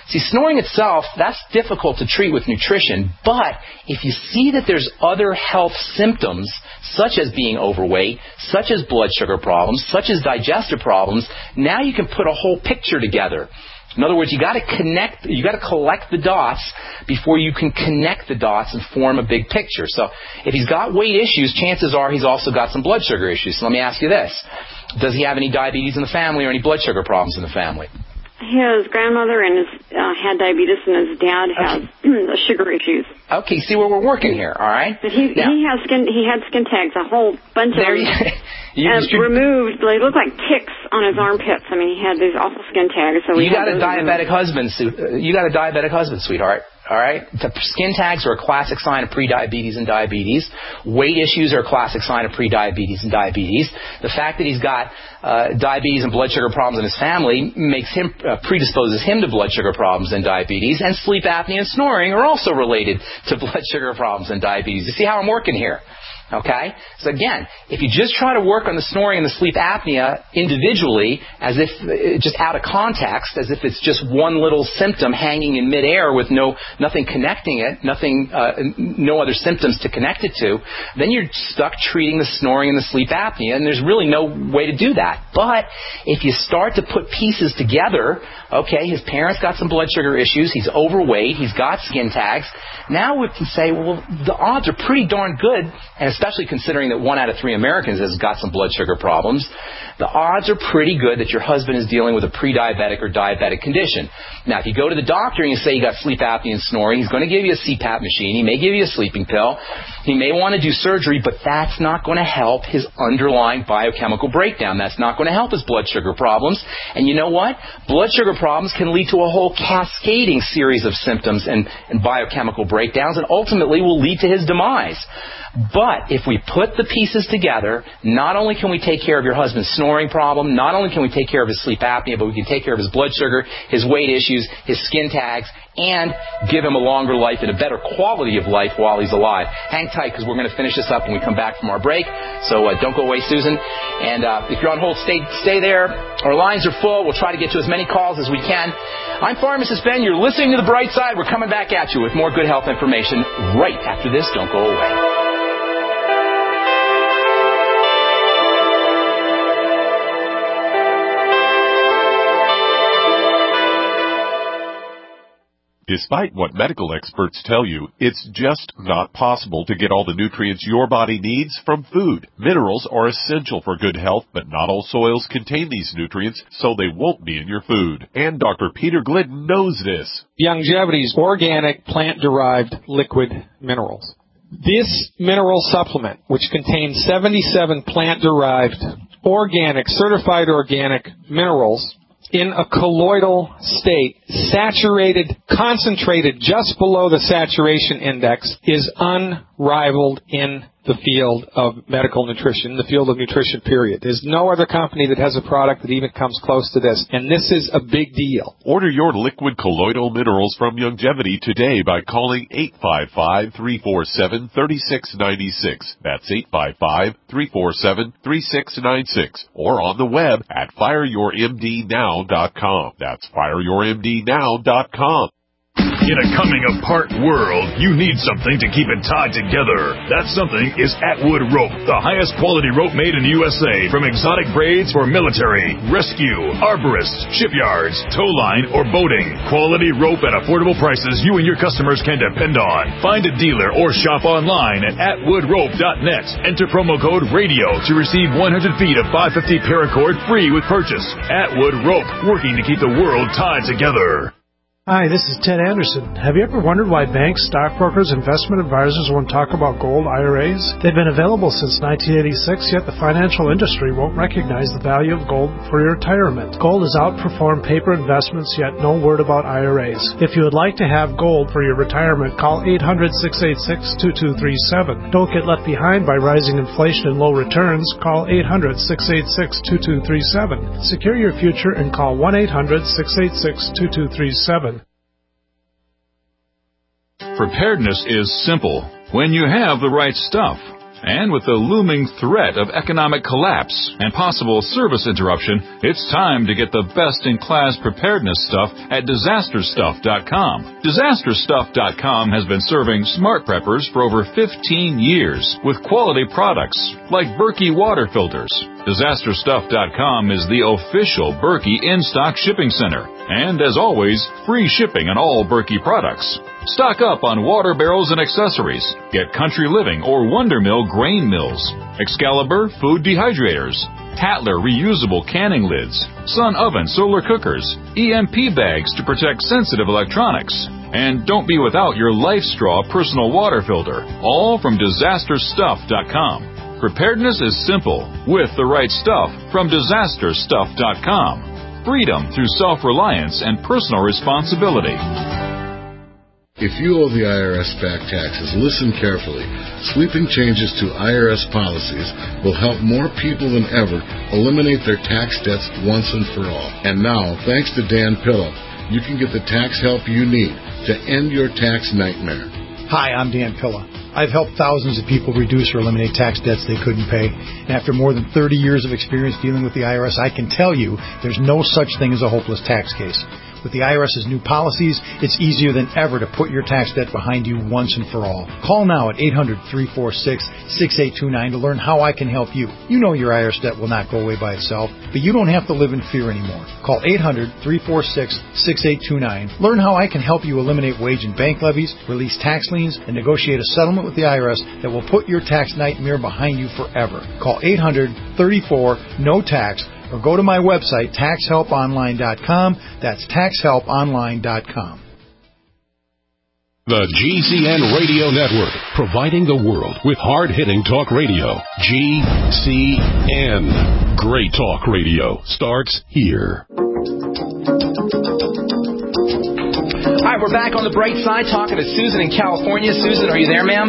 See, snoring itself, that's difficult to treat with nutrition, but if you see that there's other health symptoms, such as being overweight, such as blood sugar problems, such as digestive problems, now you can put a whole picture together. In other words, you got to connect, you got to collect the dots before you can connect the dots and form a big picture. So if he's got weight issues, chances are he's also got some blood sugar issues. So let me ask you this. Does he have any diabetes in the family or any blood sugar problems in the family? His grandmother and his uh, had diabetes, and his dad has okay. sugar issues. Okay, see where we're working here, all right? But he now, he has skin he had skin tags, a whole bunch there of them, you, you, and you, removed. They looked like ticks on his armpits. I mean, he had these awful skin tags. So we you got a removed. diabetic husband. You got a diabetic husband, sweetheart. All right? The skin tags are a classic sign of prediabetes and diabetes. Weight issues are a classic sign of prediabetes and diabetes. The fact that he's got uh, diabetes and blood sugar problems in his family makes him uh, predisposes him to blood sugar problems and diabetes. And sleep apnea and snoring are also related to blood sugar problems and diabetes. You see how I'm working here? Okay? So again, if you just try to work on the snoring and the sleep apnea individually, as if just out of context, as if it's just one little symptom hanging in midair with no nothing connecting it, nothing, uh, no other symptoms to connect it to, then you're stuck treating the snoring and the sleep apnea, and there's really no way to do that. But if you start to put pieces together, okay, his parents got some blood sugar issues, he's overweight, he's got skin tags. Now we can say, well, the odds are pretty darn good, and especially considering that one out of three Americans has got some blood sugar problems, the odds are pretty good that your husband is dealing with a pre-diabetic or diabetic condition. Now, if you go to the doctor and you say you got sleep apnea and snoring, he's going to give you a C PAP machine. He may give you a sleeping pill. He may want to do surgery, but that's not going to help his underlying biochemical breakdown. That's not going to help his blood sugar problems. And you know what? Blood sugar problems can lead to a whole cascading series of symptoms and, and biochemical breakdowns, and ultimately will lead to his demise. But if we put the pieces together, not only can we take care of your husband's snoring problem, not only can we take care of his sleep apnea, but we can take care of his blood sugar, his weight issues, his skin tags, and give him a longer life and a better quality of life while he's alive. Hang tight, because we're going to finish this up when we come back from our break. So uh, don't go away, Susan. And uh, if you're on hold, stay, stay there. Our lines are full. We'll try to get to as many calls as we can. I'm Pharmacist Ben. You're listening to The Bright Side. We're coming back at you with more good health information right after this. Don't go away. Despite what medical experts tell you, it's just not possible to get all the nutrients your body needs from food. Minerals are essential for good health, but not all soils contain these nutrients, so they won't be in your food. And Doctor Peter Glidden knows this. Youngevity's organic plant-derived liquid minerals. This mineral supplement, which contains seventy-seven plant-derived organic, certified organic minerals, in a colloidal state, saturated, concentrated just below the saturation index, is unrivaled in the field of medical nutrition, the field of nutrition, period. There's no other company that has a product that even comes close to this, and this is a big deal. Order your liquid colloidal minerals from Youngevity today by calling eight five five, three four seven, three six nine six. That's eight five five, three four seven, three six nine six. Or on the web at fire your m d now dot com. That's fire your m d now dot com. In a coming-apart world, you need something to keep it tied together. That something is Atwood Rope, the highest quality rope made in the U S A, from exotic braids for military, rescue, arborists, shipyards, tow line, or boating. Quality rope at affordable prices you and your customers can depend on. Find a dealer or shop online at atwood rope dot net. Enter promo code RADIO to receive one hundred feet of five fifty paracord free with purchase. Atwood Rope, working to keep the world tied together. Hi, this is Ted Anderson. Have you ever wondered why banks, stockbrokers, investment advisors won't talk about gold I R As? They've been available since nineteen eighty-six, yet the financial industry won't recognize the value of gold for your retirement. Gold has outperformed paper investments, yet no word about I R As. If you would like to have gold for your retirement, call eight hundred, six eight six, two two three seven. Don't get left behind by rising inflation and low returns. Call eight hundred, six eight six, two two three seven. Secure your future and call one eight hundred, six eight six, two two three seven. Preparedness is simple when you have the right stuff. And with the looming threat of economic collapse and possible service interruption, it's time to get the best-in-class preparedness stuff at disaster stuff dot com. disaster stuff dot com has been serving smart preppers for over fifteen years with quality products like Berkey water filters. disaster stuff dot com is the official Berkey in-stock shipping center. And as always, free shipping on all Berkey products. Stock up on water barrels and accessories. Get Country Living or Wonder Mill grain mills, Excalibur food dehydrators, Tatler reusable canning lids, Sun oven solar cookers, E M P bags to protect sensitive electronics. And don't be without your LifeStraw personal water filter, all from disaster stuff dot com. Preparedness is simple with the right stuff from disaster stuff dot com. Freedom through self-reliance and personal responsibility. If you owe the I R S back taxes, listen carefully. Sweeping changes to I R S policies will help more people than ever eliminate their tax debts once and for all. And now, thanks to Dan Pilla, you can get the tax help you need to end your tax nightmare. Hi, I'm Dan Pilla. I've helped thousands of people reduce or eliminate tax debts they couldn't pay. And after more than thirty years of experience dealing with the I R S, I can tell you there's no such thing as a hopeless tax case. With the I R S's new policies, it's easier than ever to put your tax debt behind you once and for all. Call now at eight hundred, three four six, six eight two nine to learn how I can help you. You know your I R S debt will not go away by itself, but you don't have to live in fear anymore. Call eight hundred, three four six, six eight two nine. Learn how I can help you eliminate wage and bank levies, release tax liens, and negotiate a settlement with the I R S that will put your tax nightmare behind you forever. Call eight hundred, thirty-four, N O T A X or go to my website, tax help online dot com. That's tax help online dot com. The G C N Radio Network, providing the world with hard-hitting talk radio. G C N. Great talk radio starts here. All right, we're back on the bright side talking to Susan in California. Susan, are you there, ma'am?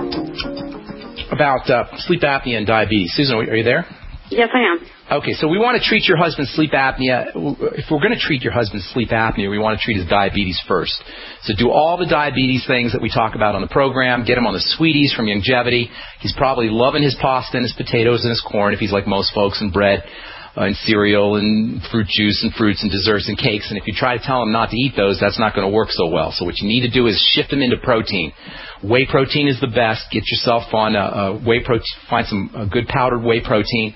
About uh, sleep apnea and diabetes. Susan, are you there? Yes, I am. Okay, so we want to treat your husband's sleep apnea. If we're going to treat your husband's sleep apnea, we want to treat his diabetes first. So do all the diabetes things that we talk about on the program. Get him on the Sweeties from Youngevity. He's probably loving his pasta and his potatoes and his corn if he's like most folks, and bread uh, and cereal and fruit juice and fruits and desserts and cakes. And if you try to tell him not to eat those, that's not going to work so well. So what you need to do is shift him into protein. Whey protein is the best. Get yourself on a, a whey protein. Find some a good powdered whey protein.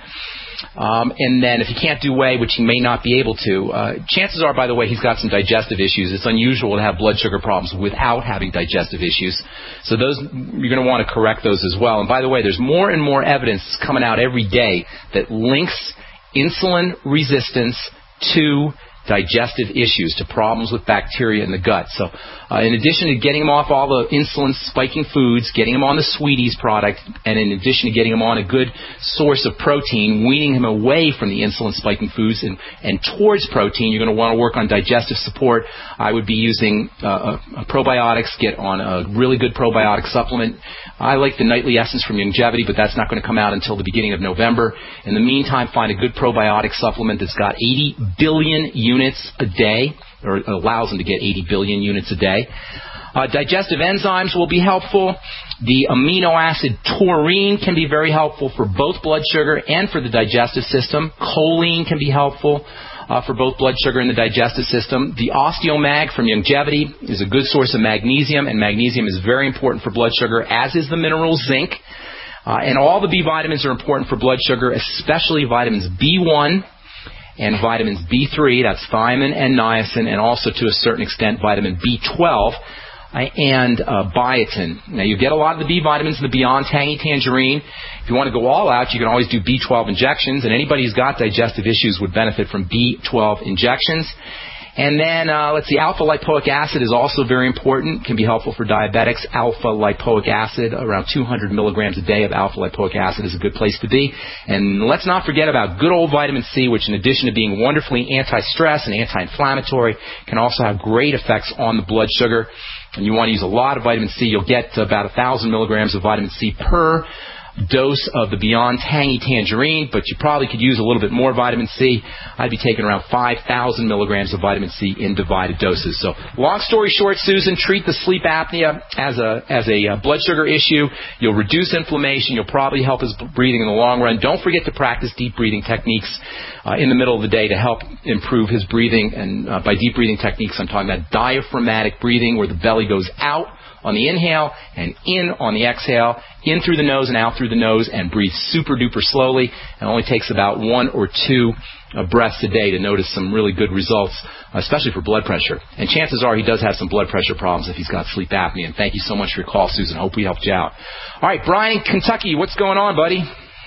Um, and then if he can't do whey, which he may not be able to, uh, chances are, by the way, he's got some digestive issues. It's unusual to have blood sugar problems without having digestive issues. So those, you're going to want to correct those as well. And by the way, there's more and more evidence coming out every day that links insulin resistance to digestive issues, to problems with bacteria in the gut. So uh, in addition to getting him off all the insulin spiking foods, getting him on the Sweeties product, and in addition to getting him on a good source of protein, weaning him away from the insulin spiking foods and, and towards protein, you're going to want to work on digestive support. I would be using uh, a, a probiotics, get on a really good probiotic supplement. I like the Nightly Essence from Youngevity, but that's not going to come out until the beginning of November. In the meantime, find a good probiotic supplement that's got eighty billion units a day, or allows them to get eighty billion units a day. Uh, digestive enzymes will be helpful. The amino acid taurine can be very helpful for both blood sugar and for the digestive system. Choline can be helpful uh, for both blood sugar and the digestive system. The Osteomag from Youngevity is a good source of magnesium, and magnesium is very important for blood sugar, as is the mineral zinc. Uh, and all the B vitamins are important for blood sugar, especially vitamins B one and vitamins B three, that's thiamine and niacin, and also to a certain extent vitamin B twelve uh, and uh, biotin. Now you get a lot of the B vitamins in the Beyond Tangy Tangerine. If you want to go all out, you can always do B twelve injections, and anybody who's got digestive issues would benefit from B twelve injections. And then, uh, let's see, alpha-lipoic acid is also very important, can be helpful for diabetics. Alpha-lipoic acid, around two hundred milligrams a day of alpha-lipoic acid is a good place to be. And let's not forget about good old vitamin C, which in addition to being wonderfully anti-stress and anti-inflammatory, can also have great effects on the blood sugar. And you want to use a lot of vitamin C. You'll get about one thousand milligrams of vitamin C per dose of the Beyond Tangy Tangerine, but you probably could use a little bit more vitamin C. I'd be taking around five thousand milligrams of vitamin C in divided doses. So, long story short, Susan, treat the sleep apnea as a as a uh, blood sugar issue. You'll reduce inflammation. You'll probably help his breathing in the long run. Don't forget to practice deep breathing techniques uh, in the middle of the day to help improve his breathing. And uh, by deep breathing techniques, I'm talking about diaphragmatic breathing, where the belly goes out on the inhale and in on the exhale, in through the nose and out through the nose, and breathe super duper slowly. It only takes about one or two uh, breaths a day to notice some really good results, especially for blood pressure. And chances are he does have some blood pressure problems if he's got sleep apnea. And thank you so much for your call, Susan. Hope we helped you out. All right, Brian in Kentucky, what's going on, buddy?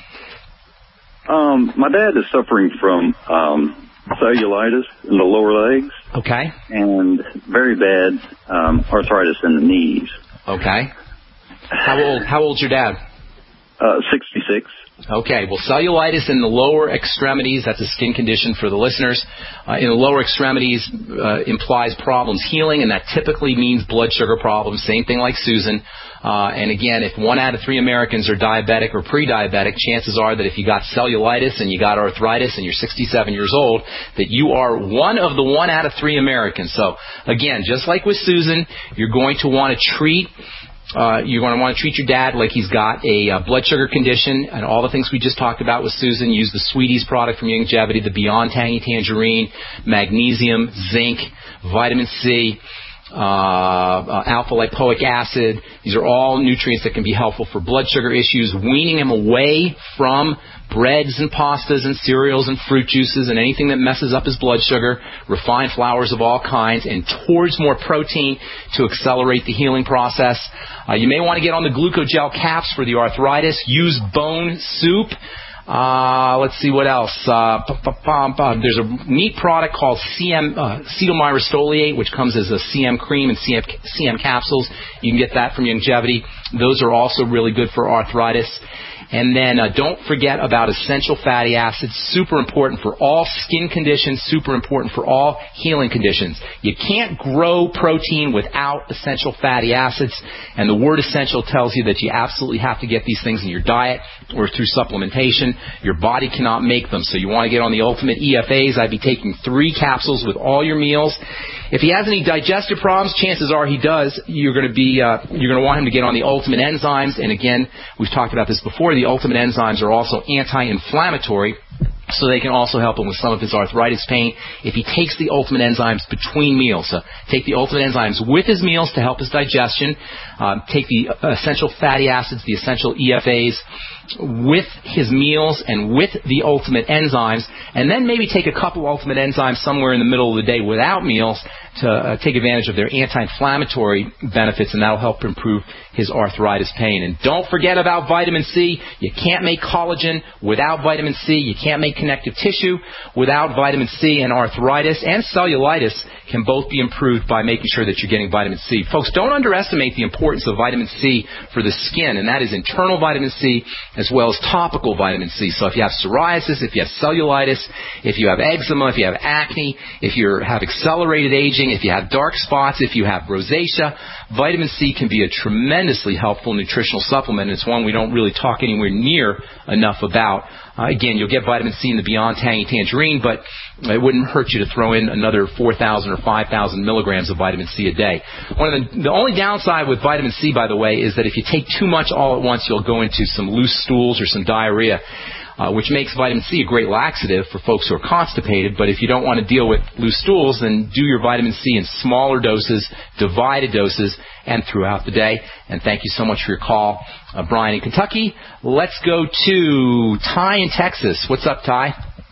Um, my dad is suffering from um, cellulitis in the lower legs. Okay. And very bad um, arthritis in the knees. Okay. How old? How old's your dad? Uh, sixty-six. Okay. Well, cellulitis in the lower extremities, that's a skin condition for the listeners. Uh, in the lower extremities uh, implies problems healing, and that typically means blood sugar problems. Same thing like Susan. Uh, and again, if one out of three Americans are diabetic or pre-diabetic, chances are that if you got cellulitis and you got arthritis and you're sixty-seven years old, that you are one of the one out of three Americans. So again, just like with Susan, you're going to want to treat Uh, you're going to want to treat your dad like he's got a uh, blood sugar condition, and all the things we just talked about with Susan. Use the Sweeties product from Youngevity, the Beyond Tangy Tangerine, magnesium, zinc, vitamin C, uh, uh, alpha-lipoic acid. These are all nutrients that can be helpful for blood sugar issues. Weaning him away from breads and pastas and cereals and fruit juices and anything that messes up his blood sugar, refined flours of all kinds, and towards more protein to accelerate the healing process. Uh, you may want to get on the glucogel caps for the arthritis. Use bone soup. Uh, let's see what else. Uh, there's a neat product called C M, uh, cetyl-myristoliate, which comes as a C M cream and C M, C M capsules. You can get that from Youngevity. Those are also really good for arthritis. And then uh, don't forget about essential fatty acids, super important for all skin conditions, super important for all healing conditions. You can't grow protein without essential fatty acids, and the word essential tells you that you absolutely have to get these things in your diet or through supplementation. Your body cannot make them, so you want to get on the Ultimate E F As. I'd be taking three capsules with all your meals. If he has any digestive problems, chances are he does. You're going to be uh, you're going to want him to get on the Ultimate Enzymes, and again, we've talked about this before. The Ultimate Enzymes are also anti-inflammatory, so they can also help him with some of his arthritis pain if he takes the Ultimate Enzymes between meals. So take the Ultimate Enzymes with his meals to help his digestion. Um, take the essential fatty acids, the essential E F As, with his meals and with the Ultimate Enzymes, and then maybe take a couple Ultimate Enzymes somewhere in the middle of the day without meals to uh, take advantage of their anti-inflammatory benefits, and that'll help improve his arthritis pain. And don't forget about vitamin C. You can't make collagen without vitamin C. You can't make connective tissue without vitamin C, and arthritis and cellulitis can both be improved by making sure that you're getting vitamin C. Folks, don't underestimate the importance of vitamin C for the skin, and that is internal vitamin C as well as topical vitamin C. So if you have psoriasis, if you have cellulitis, if you have eczema, if you have acne, if you have accelerated aging, if you have dark spots, if you have rosacea, vitamin C can be a tremendously helpful nutritional supplement. It's one we don't really talk anywhere near enough about. Uh, again, you'll get vitamin C in the Beyond Tangy Tangerine, but it wouldn't hurt you to throw in another four thousand or five thousand milligrams of vitamin C a day. One of the, the only downside with vitamin C, by the way, is that if you take too much all at once, you'll go into some loose stools or some diarrhea, uh, which makes vitamin C a great laxative for folks who are constipated. But if you don't want to deal with loose stools, then do your vitamin C in smaller doses, divided doses, and throughout the day. And thank you so much for your call, uh, Brian in Kentucky. Let's go to Ty in Texas. What's up, Ty?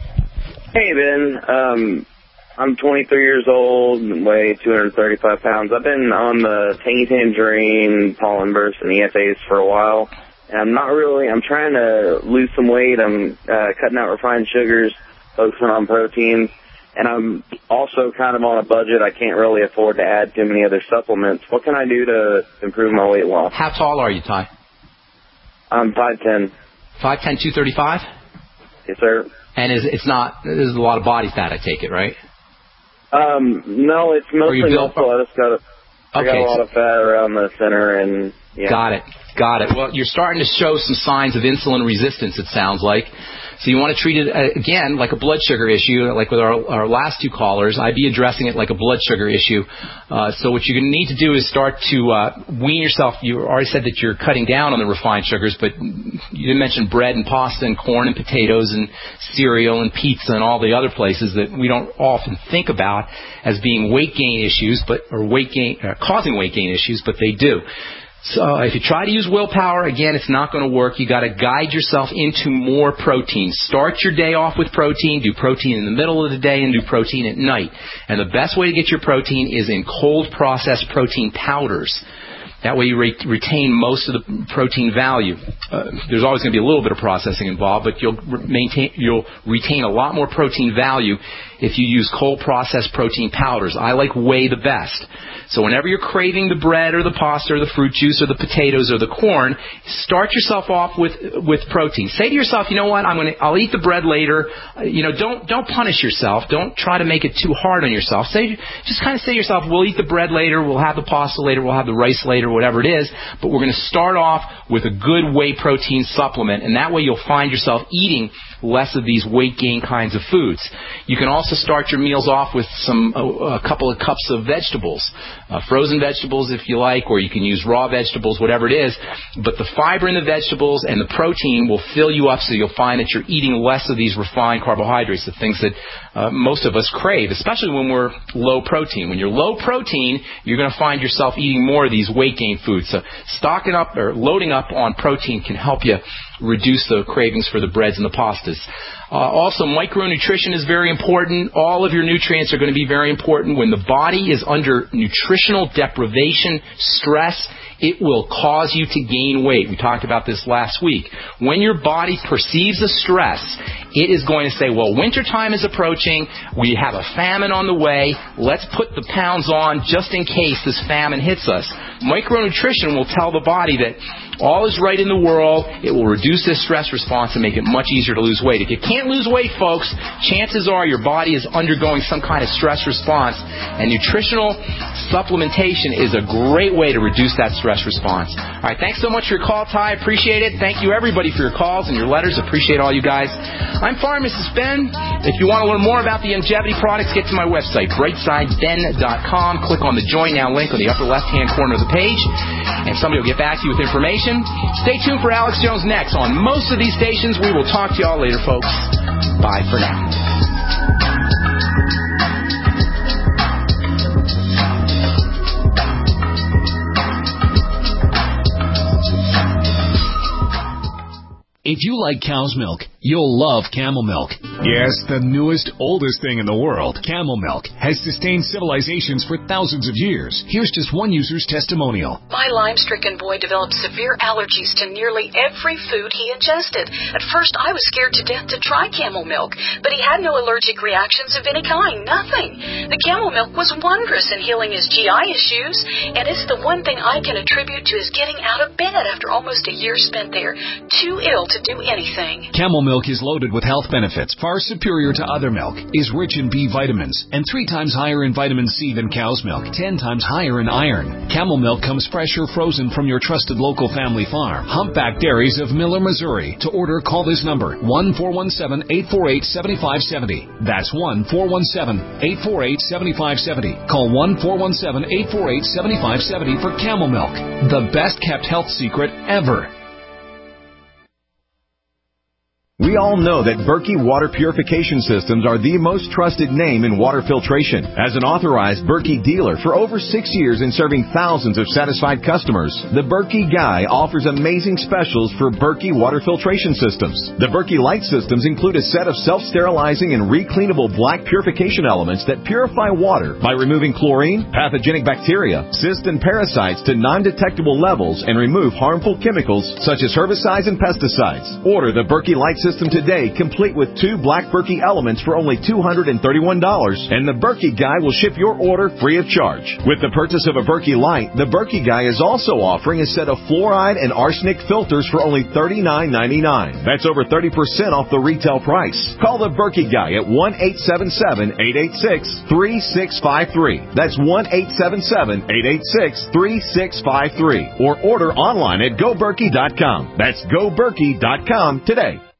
Hey, Ben. Um, I'm twenty-three years old and weigh two hundred thirty-five pounds. I've been on the Tangy Tangerine, Pollen Burst, and E F As for a while. And I'm not really, I'm trying to lose some weight. I'm uh, cutting out refined sugars, focusing on protein. And I'm also kind of on a budget. I can't really afford to add too many other supplements. What can I do to improve my weight loss? How tall are you, Ty? I'm five ten. five ten, two thirty-five? Yes, sir. And is it's not, there's a lot of body fat, I take it, right? Um, no, it's mostly muscle. I just got a, I got a lot of fat around the center, and yeah. Got it. Got it. Well, you're starting to show some signs of insulin resistance, it sounds like. So you want to treat it, uh, again, like a blood sugar issue, like with our, our last two callers. I'd be addressing it like a blood sugar issue. Uh, so what you're going to need to do is start to uh, wean yourself. You already said that you're cutting down on the refined sugars, but you didn't mention bread and pasta and corn and potatoes and cereal and pizza and all the other places that we don't often think about as being weight gain issues, but or weight gain uh, causing weight gain issues, but they do. So if you try to use willpower, again, it's not going to work. You got to guide yourself into more protein. Start your day off with protein. Do protein in the middle of the day and do protein at night. And the best way to get your protein is in cold processed protein powders. That way you re- retain most of the protein value. Uh, there's always going to be a little bit of processing involved, but you'll re- maintain, you'll retain a lot more protein value if you use cold processed protein powders. I like whey the best. So whenever you're craving the bread or the pasta or the fruit juice or the potatoes or the corn, start yourself off with with protein. Say to yourself, you know what, I'm going to I'll eat the bread later. Uh, you know, don't don't punish yourself. Don't try to make it too hard on yourself. Say just kind of say to yourself, we'll eat the bread later, we'll have the pasta later, we'll have the rice later, whatever it is, but we're going to start off with a good whey protein supplement, and that way you'll find yourself eating less of these weight gain kinds of foods. You can also start your meals off with some a, a couple of cups of vegetables, uh, frozen vegetables if you like, or you can use raw vegetables, whatever it is. But the fiber in the vegetables and the protein will fill you up, so you'll find that you're eating less of these refined carbohydrates, the things that uh, most of us crave, especially when we're low protein. When you're low protein, you're going to find yourself eating more of these weight gain foods. So stocking up or loading up on protein can help you reduce the cravings for the breads and the pastas. Uh, also, micronutrition is very important. All of your nutrients are going to be very important. When the body is under nutritional deprivation, stress, it will cause you to gain weight. We talked about this last week. When your body perceives a stress, it is going to say, well, wintertime is approaching. We have a famine on the way. Let's put the pounds on just in case this famine hits us. Micronutrition will tell the body that all is right in the world. It will reduce this stress response and make it much easier to lose weight. If you can't lose weight, folks, chances are your body is undergoing some kind of stress response, and nutritional supplementation is a great way to reduce that stress response. All right, thanks so much for your call, Ty. Appreciate it. Thank you, everybody, for your calls and your letters. Appreciate all you guys. I'm Pharmacist Ben. If you want to learn more about the Youngevity products, get to my website, brightside ben dot com. Click on the Join Now link on the upper left-hand corner of the page, and somebody will get back to you with information. Stay tuned for Alex Jones next on most of these stations. We will talk to you all later, folks. Bye for now. If you like cow's milk, you'll love Camel Milk. Yes, the newest, oldest thing in the world. Camel Milk has sustained civilizations for thousands of years. Here's just one user's testimonial. My Lyme-stricken boy developed severe allergies to nearly every food he ingested. At first, I was scared to death to try Camel Milk, but he had no allergic reactions of any kind, nothing. The Camel Milk was wondrous in healing his G I issues, and it's the one thing I can attribute to his getting out of bed after almost a year spent there, too ill to do anything. Camel Milk is loaded with health benefits, far superior to other milk, is rich in B vitamins, and three times higher in vitamin C than cow's milk, ten times higher in iron. Camel Milk comes fresh or frozen from your trusted local family farm. Humpback Dairies of Miller, Missouri. To order, call this number, one four one seven, eight four eight, seven five seven zero. That's one four one seven, eight four eight, seven five seven zero. Call one four one seven, eight four eight, seven five seven zero for Camel Milk, the best kept health secret ever. We all know that Berkey Water Purification Systems are the most trusted name in water filtration. As an authorized Berkey dealer for over six years and serving thousands of satisfied customers, the Berkey Guy offers amazing specials for Berkey Water Filtration Systems. The Berkey Light Systems include a set of self-sterilizing and recleanable black purification elements that purify water by removing chlorine, pathogenic bacteria, cysts, and parasites to non-detectable levels and remove harmful chemicals such as herbicides and pesticides. Order the Berkey Light Systems system today, complete with two Black Berkey elements for only two hundred thirty-one dollars, and the Berkey Guy will ship your order free of charge. With the purchase of a Berkey Light, the Berkey Guy is also offering a set of fluoride and arsenic filters for only thirty-nine ninety-nine. That's over thirty percent off the retail price. Call the Berkey Guy at one eight seven seven, eight eight six, three six five three. That's one eight seven seven, eight eight six, three six five three. Or order online at go berkey dot com. That's go berkey dot com today.